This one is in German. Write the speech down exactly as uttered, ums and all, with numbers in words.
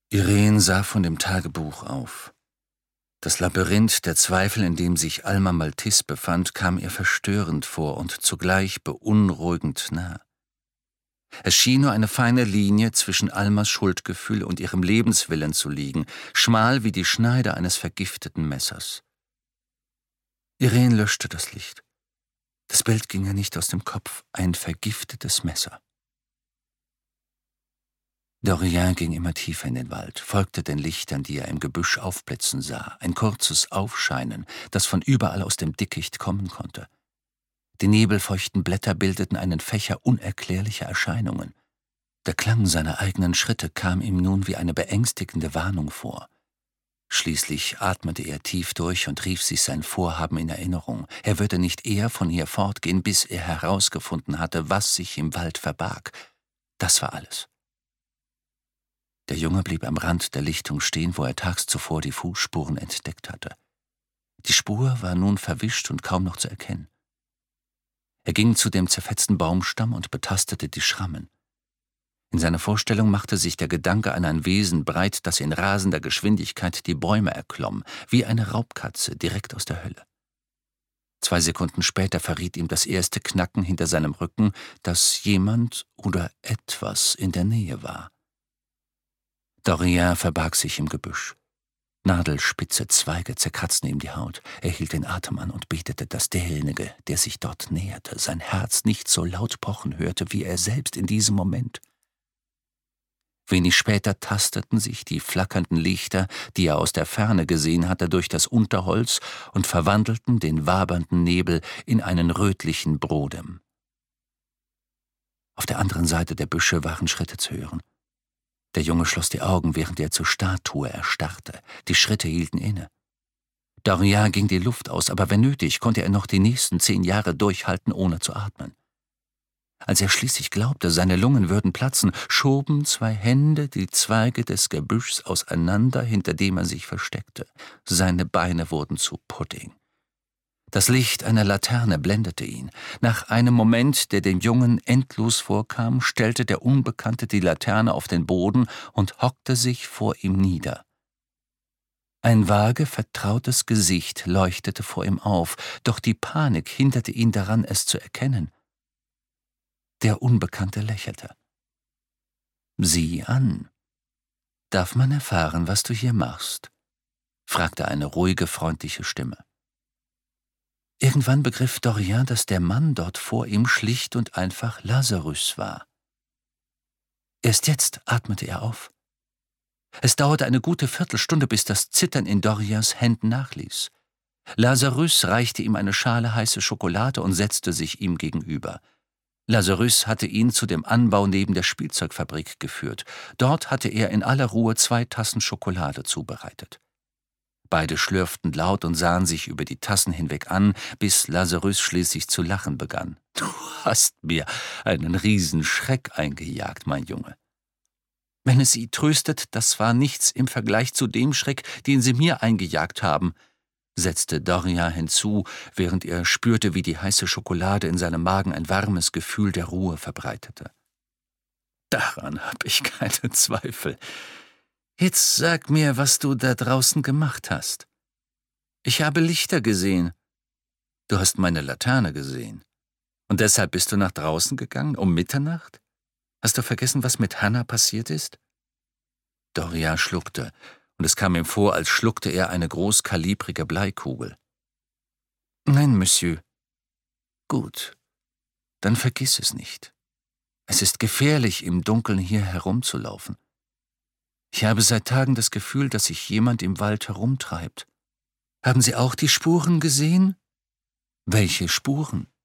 Irene sah von dem Tagebuch auf. Das Labyrinth der Zweifel, in dem sich Alma Maltese befand, kam ihr verstörend vor und zugleich beunruhigend nah. Es schien nur eine feine Linie zwischen Almas Schuldgefühl und ihrem Lebenswillen zu liegen, schmal wie die Schneide eines vergifteten Messers. Irene löschte das Licht. Das Bild ging ihr nicht aus dem Kopf, ein vergiftetes Messer. Dorian ging immer tiefer in den Wald, folgte den Lichtern, die er im Gebüsch aufblitzen sah, ein kurzes Aufscheinen, das von überall aus dem Dickicht kommen konnte. Die nebelfeuchten Blätter bildeten einen Fächer unerklärlicher Erscheinungen. Der Klang seiner eigenen Schritte kam ihm nun wie eine beängstigende Warnung vor. Schließlich atmete er tief durch und rief sich sein Vorhaben in Erinnerung. Er würde nicht eher von hier fortgehen, bis er herausgefunden hatte, was sich im Wald verbarg. Das war alles. Der Junge blieb am Rand der Lichtung stehen, wo er tags zuvor die Fußspuren entdeckt hatte. Die Spur war nun verwischt und kaum noch zu erkennen. Er ging zu dem zerfetzten Baumstamm und betastete die Schrammen. In seiner Vorstellung machte sich der Gedanke an ein Wesen breit, das in rasender Geschwindigkeit die Bäume erklomm, wie eine Raubkatze direkt aus der Hölle. Zwei Sekunden später verriet ihm das erste Knacken hinter seinem Rücken, dass jemand oder etwas in der Nähe war. Dorian verbarg sich im Gebüsch. Nadelspitze Zweige zerkratzten ihm die Haut. Er hielt den Atem an und betete, dass derjenige, der sich dort näherte, sein Herz nicht so laut pochen hörte wie er selbst in diesem Moment. Wenig später tasteten sich die flackernden Lichter, die er aus der Ferne gesehen hatte, durch das Unterholz und verwandelten den wabernden Nebel in einen rötlichen Brodem. Auf der anderen Seite der Büsche waren Schritte zu hören. Der Junge schloss die Augen, während er zur Statue erstarrte. Die Schritte hielten inne. Dorian ging die Luft aus, aber wenn nötig, konnte er noch die nächsten zehn Jahre durchhalten, ohne zu atmen. Als er schließlich glaubte, seine Lungen würden platzen, schoben zwei Hände die Zweige des Gebüschs auseinander, hinter dem er sich versteckte. Seine Beine wurden zu Pudding. Das Licht einer Laterne blendete ihn. Nach einem Moment, der dem Jungen endlos vorkam, stellte der Unbekannte die Laterne auf den Boden und hockte sich vor ihm nieder. Ein vage, vertrautes Gesicht leuchtete vor ihm auf, doch die Panik hinderte ihn daran, es zu erkennen. Der Unbekannte lächelte. »Sieh an. Darf man erfahren, was du hier machst?« fragte eine ruhige, freundliche Stimme. Irgendwann begriff Dorian, dass der Mann dort vor ihm schlicht und einfach Lazarus war. Erst jetzt atmete er auf. Es dauerte eine gute Viertelstunde, bis das Zittern in Dorians Händen nachließ. Lazarus reichte ihm eine Schale heiße Schokolade und setzte sich ihm gegenüber. Lazarus hatte ihn zu dem Anbau neben der Spielzeugfabrik geführt. Dort hatte er in aller Ruhe zwei Tassen Schokolade zubereitet. Beide schlürften laut und sahen sich über die Tassen hinweg an, bis Lazarus schließlich zu lachen begann. »Du hast mir einen Riesenschreck eingejagt, mein Junge.« »Wenn es Sie tröstet, das war nichts im Vergleich zu dem Schreck, den Sie mir eingejagt haben«, setzte Dorian hinzu, während er spürte, wie die heiße Schokolade in seinem Magen ein warmes Gefühl der Ruhe verbreitete. »Daran habe ich keine Zweifel. Jetzt sag mir, was du da draußen gemacht hast. Ich habe Lichter gesehen. Du hast meine Laterne gesehen. Und deshalb bist du nach draußen gegangen, um Mitternacht? Hast du vergessen, was mit Hannah passiert ist?« Dorian schluckte, und es kam ihm vor, als schluckte er eine großkalibrige Bleikugel. »Nein, Monsieur.« »Gut, dann vergiss es nicht. Es ist gefährlich, im Dunkeln hier herumzulaufen. Ich habe seit Tagen das Gefühl, dass sich jemand im Wald herumtreibt. Haben Sie auch die Spuren gesehen?« »Welche Spuren?«